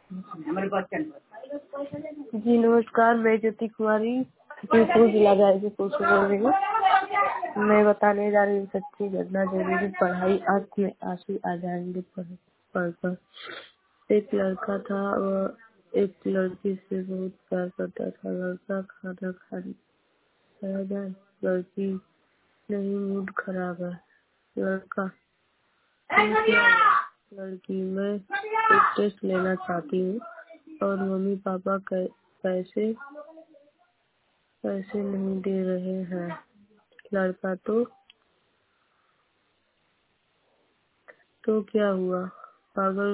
जी नमस्कार, मैं ज्योति कुमारी फतेहपुर जिला गाजीपुर से बोल रही हूँ। मैं बताने जा रही हूँ सच्ची घटना जरूरी पढ़ाई अंत में आंसू आ जाएंगे पढ़कर। एक लड़का था, वह एक लड़की से बहुत प्यार करता था। लड़का खाना खाया जाए, लड़की नहीं, मूड खराब है। लड़का लड़की, मैं एक टेस्ट लेना चाहती हूँ और मम्मी पापा पैसे नहीं दे रहे हैं। लड़का, तो क्या हुआ पागल,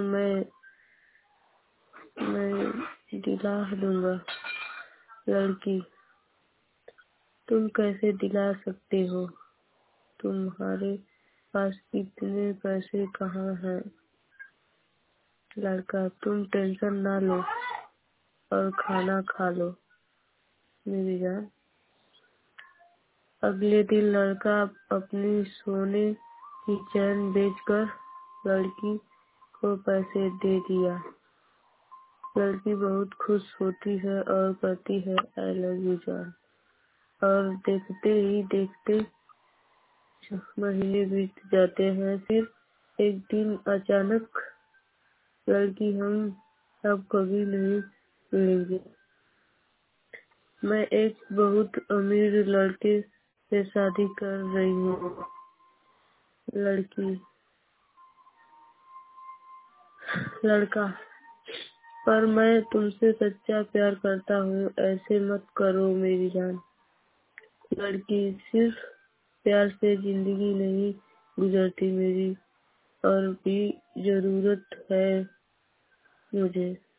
मैं दिला दूंगा। लड़की, तुम कैसे दिला सकते हो, तुम्हारे पास इतने पैसे कहाँ हैं। लड़का, तुम टेंशन ना लो और खाना खा लो मेरी जान। अगले दिन लड़का अपनी सोने की चैन बेचकर लड़की को पैसे दे दिया। लड़की बहुत खुश होती है और कहती है आई लव यू जान। और देखते ही देखते महीने बीत जाते हैं। फिर एक दिन अचानक लड़की, हम अब कभी नहीं मिलेंगे, मैं एक बहुत अमीर लड़के से शादी कर रही हूँ। लड़का, पर मैं तुमसे सच्चा प्यार करता हूँ, ऐसे मत करो मेरी जान। लड़की, सिर्फ प्यार से जिंदगी नहीं गुजरती मेरी, और भी जरूरत है मुझे।